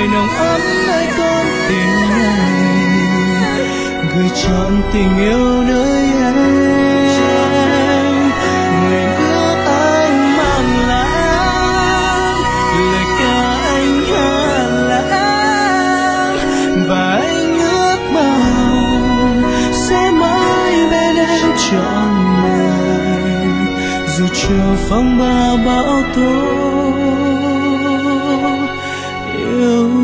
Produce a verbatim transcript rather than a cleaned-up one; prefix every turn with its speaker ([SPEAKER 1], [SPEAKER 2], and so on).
[SPEAKER 1] lời nồng ấm nơi con tim này, gửi trọn tình yêu nơi anh. Nguyện ước anh mang lãng lời ca anh hát là em, và anh ước mong sẽ mãi bên em trọn đời, dù chiều phong ba bão tố yêu